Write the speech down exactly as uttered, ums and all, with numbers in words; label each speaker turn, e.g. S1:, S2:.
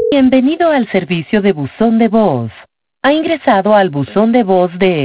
S1: Bienvenido al servicio de buzón de voz. Ha ingresado al buzón de voz de